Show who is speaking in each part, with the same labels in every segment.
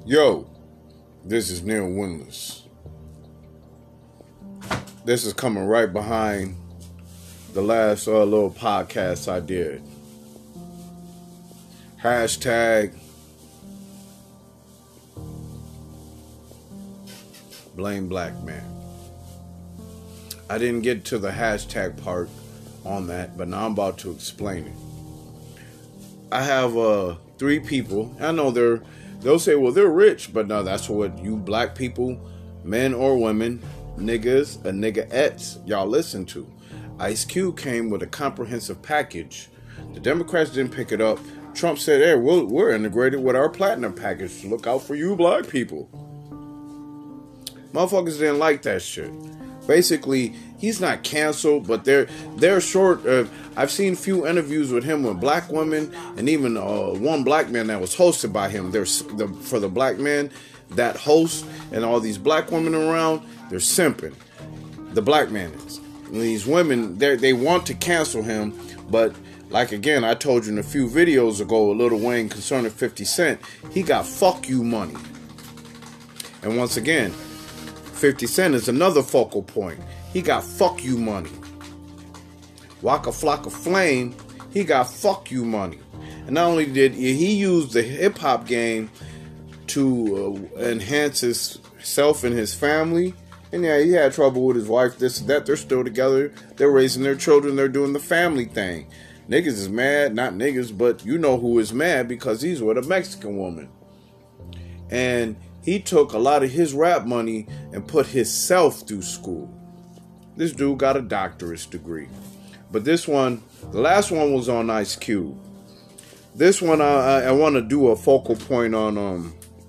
Speaker 1: Yo, this is Neil Winless. This is coming right behind the last little podcast I did. Hashtag blame black man. I didn't get to the hashtag part on that, but now I'm about to explain it. I have 3 people. I know they'll say, well, they're rich, but no, that's what you black people, men or women, niggas and niggerettes, y'all listen to. Ice Cube came with a comprehensive package. The Democrats didn't pick it up. Trump said, hey, we're integrated with our platinum package. Look out for you black people. Motherfuckers didn't like that shit. Basically, he's not canceled, but they're short. I've seen few interviews with him with black women, and even one black man that was hosted by him. For the black man that hosts and all these black women around, they're simping. The black man is. And these women, they want to cancel him, but like again, I told you in a few videos ago, Lil Wayne concerning 50 Cent, he got fuck you money. And once again, 50 Cent is another focal point. He got fuck you money. Waka Flocka Flame, he got fuck you money. And not only did he use the hip hop game to enhance himself and his family, and yeah, he had trouble with his wife, this and that. They're still together. They're raising their children. They're doing the family thing. Niggas is mad. Not niggas, but you know who is mad because he's with a Mexican woman. And he took a lot of his rap money and put himself through school. This dude got a doctorate degree. But this one, the last one was on Ice Cube. This one, I want to do a focal point on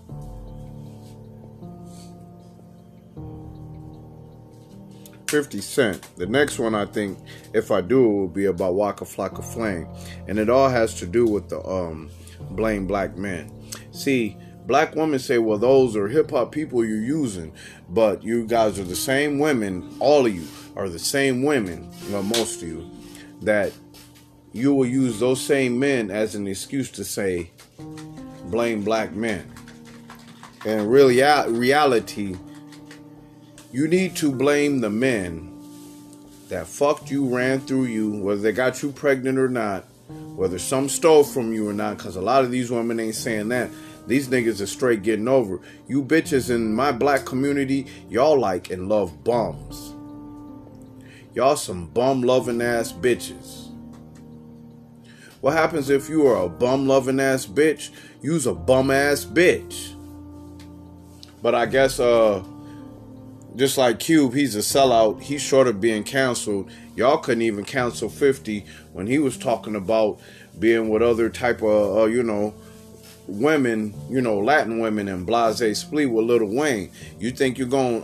Speaker 1: 50 Cent. The next one, I think, if I do, it will be about Waka Flocka Flame. And it all has to do with the blame black men. See, black women say, well, those are hip-hop people you're using. But you guys are the same women, all of you are the same women, well, most of you, that you will use those same men as an excuse to say, blame black men. And really, reality, you need to blame the men that fucked you, ran through you, whether they got you pregnant or not, whether some stole from you or not, because a lot of these women ain't saying that. These niggas are straight getting over. You bitches in my black community, y'all like and love bums. Y'all some bum-loving ass bitches. What happens if you are a bum-loving ass bitch? You's a bum-ass bitch. But I guess, just like Cube, he's a sellout. He's short of being canceled. Y'all couldn't even cancel 50 when he was talking about being with other type of, women, Latin women and blase split with Lil Wayne. You think you're going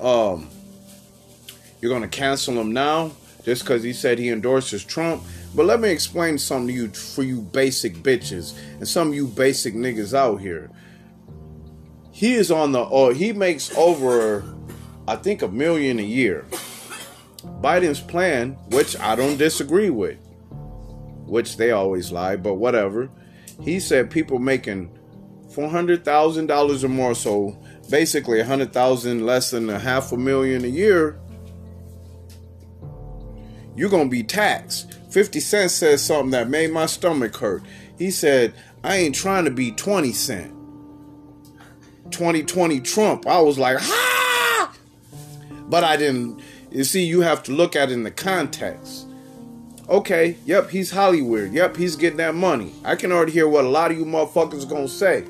Speaker 1: to cancel him now just because he said he endorses Trump? But let me explain something to you, for you basic bitches and some of you basic niggas out here. He is on he makes over, I think, $1 million a year. Biden's plan, which I don't disagree with, which they always lie, but whatever. He said people making $400,000 or more, so basically $100,000 less than $500,000 a year, you're gonna be taxed. 50 Cent said something that made my stomach hurt. He said, I ain't trying to be 20 Cent. 2020 Trump. I was like, ha! But I didn't. You see, you have to look at it in the context. Okay, yep, he's Hollywood. Yep, he's getting that money. I can already hear what a lot of you motherfuckers are gonna say.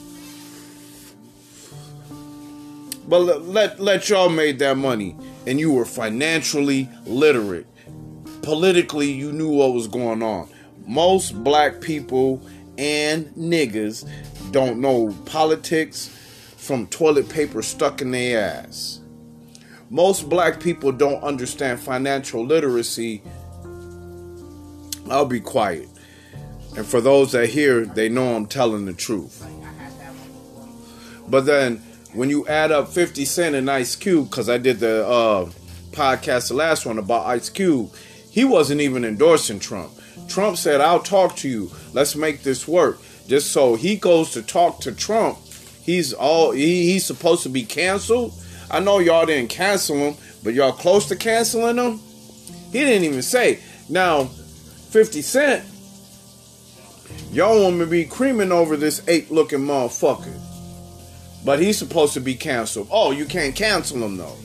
Speaker 1: But let y'all made that money and you were financially literate. Politically, you knew what was going on. Most black people and niggas don't know politics from toilet paper stuck in their ass. Most black people don't understand financial literacy. I'll be quiet. And for those that hear, they know I'm telling the truth. But then, when you add up 50 Cent and Ice Cube, because I did the podcast, the last one, about Ice Cube, he wasn't even endorsing Trump. Trump said, I'll talk to you. Let's make this work. Just so he goes to talk to Trump, he's supposed to be canceled. I know y'all didn't cancel him, but y'all close to canceling him. He didn't even say. Now, 50 Cent, y'all want me to be creaming over this ape-looking motherfucker, but he's supposed to be canceled. Oh, you can't cancel him though.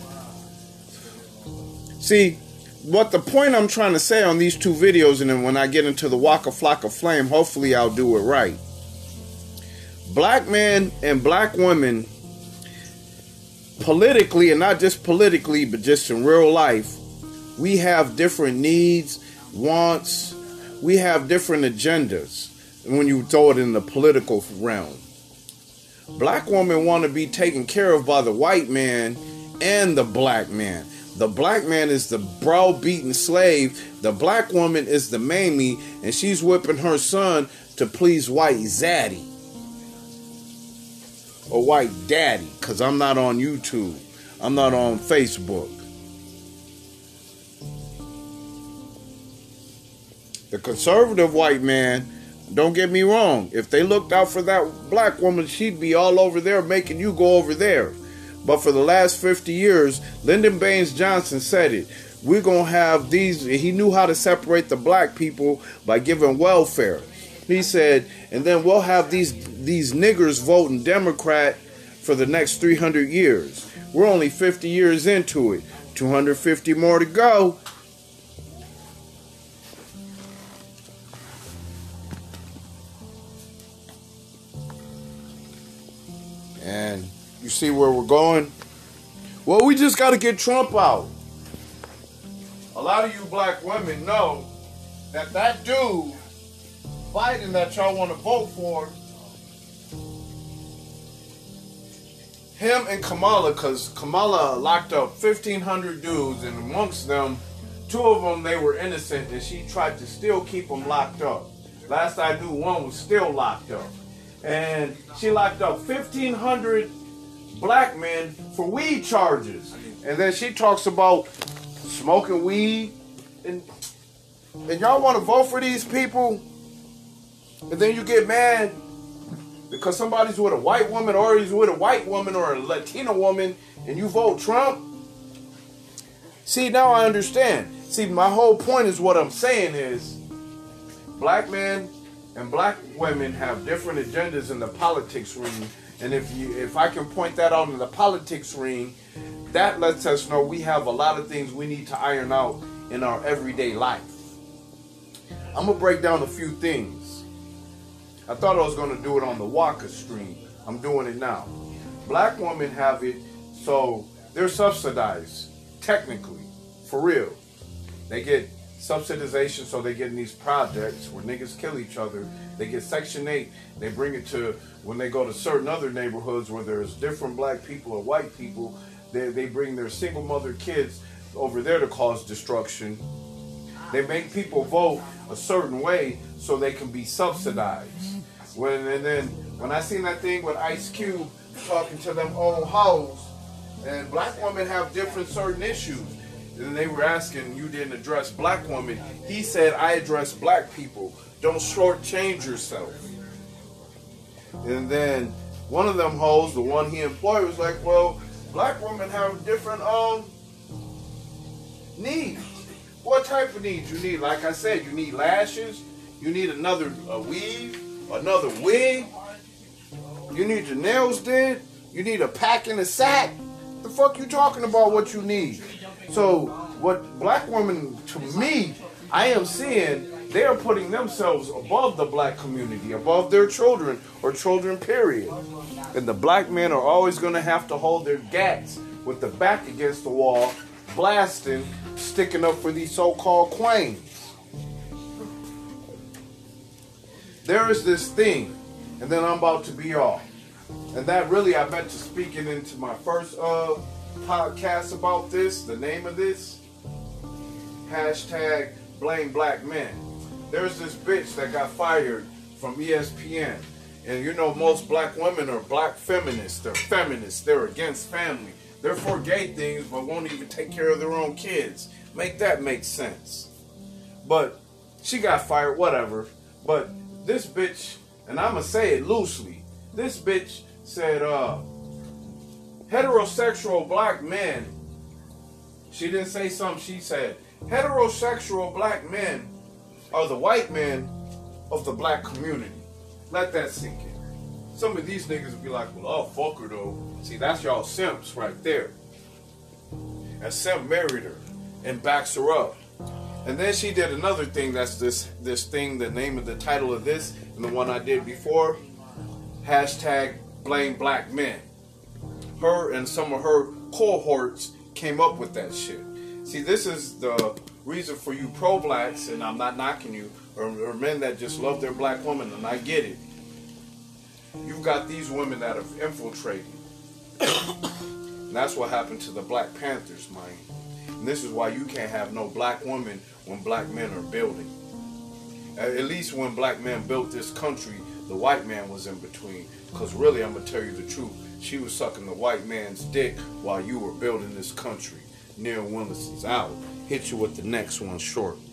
Speaker 1: See, what the point I'm trying to say on these two videos, and then when I get into the Waka Flocka Flame, hopefully I'll do it right. Black men and black women, politically, and not just politically, but just in real life, we have different needs, wants, we have different agendas when you throw it in the political realm. Black women want to be taken care of by the white man and the black man. The black man is the browbeaten slave. The black woman is the mamie, and she's whipping her son to please white zaddy. Or white daddy, because I'm not on YouTube. I'm not on Facebook. The conservative white man, don't get me wrong, if they looked out for that black woman, she'd be all over there making you go over there. But for the last 50 years, Lyndon Baines Johnson said it. We're going to have these. He knew how to separate the black people by giving welfare. He said, and then we'll have these niggers voting Democrat for the next 300 years. We're only 50 years into it. 250 more to go. And you see where we're going? Well, we just got to get Trump out. A lot of you black women know that dude, Biden, that y'all want to vote for, him and Kamala, because Kamala locked up 1,500 dudes, and amongst them, 2 of them, they were innocent, and she tried to still keep them locked up. Last I knew, 1 was still locked up. And she locked up 1,500 black men for weed charges. And then she talks about smoking weed. And y'all want to vote for these people? And then you get mad because somebody's with a white woman, or he's with a white woman or a Latina woman, and you vote Trump? See, now I understand. See, my whole point is, what I'm saying is, black men and black women have different agendas in the politics ring. And if I can point that out in the politics ring, that lets us know we have a lot of things we need to iron out in our everyday life. I'm going to break down a few things. I thought I was going to do it on the Waka stream. I'm doing it now. Black women have it, so they're subsidized, technically, for real. They get subsidization, so they get in these projects where niggas kill each other. They get Section 8. They bring it to, when they go to certain other neighborhoods where there's different black people or white people, they bring their single mother kids over there to cause destruction. They make people vote a certain way so they can be subsidized. And then when I seen that thing with Ice Cube talking to them old hoes, and black women have different certain issues. And they were asking, you didn't address black women. He said, I address black people. Don't shortchange yourself. And then one of them hoes, the one he employed, was like, well, black women have different needs. What type of needs you need? Like I said, you need lashes. You need another weave, another wig. You need your nails did. You need a pack in a sack. The fuck you talking about what you need? So what black women, to me, I am seeing, they are putting themselves above the black community, above their children, or children period. And the black men are always going to have to hold their gats with the back against the wall, blasting, sticking up for these so-called queens. There is this thing, and then I'm about to be off. And that really, I meant to speak it into my first podcast about this, the name of this, hashtag blame black men. There's this bitch that got fired from ESPN. And you know, most black women are black feminists. They're feminists. They're against family. They're for gay things, but won't even take care of their own kids. Make that make sense. But she got fired, whatever. But this bitch, and I'm going to say it loosely, this bitch said, heterosexual black men. She didn't say something. She said, heterosexual black men are the white men of the black community. Let that sink in. Some of these niggas will be like, well, I'll fuck her though. See, that's y'all simps right there. And Simp married her and backs her up. And then she did another thing. That's this thing, the name of the title of this, and the one I did before. Hashtag blame black men. Her and some of her cohorts came up with that shit. See, this is the reason for you pro-blacks, and I'm not knocking you, or men that just love their black woman, and I get it. You've got these women that have infiltrated. And that's what happened to the Black Panthers, man. And this is why you can't have no black women when black men are building. At least when black men built this country, the white man was in between. Because really, I'm going to tell you the truth. She was sucking the white man's dick while you were building this country. Neil Willison's out. Hit you with the next one short.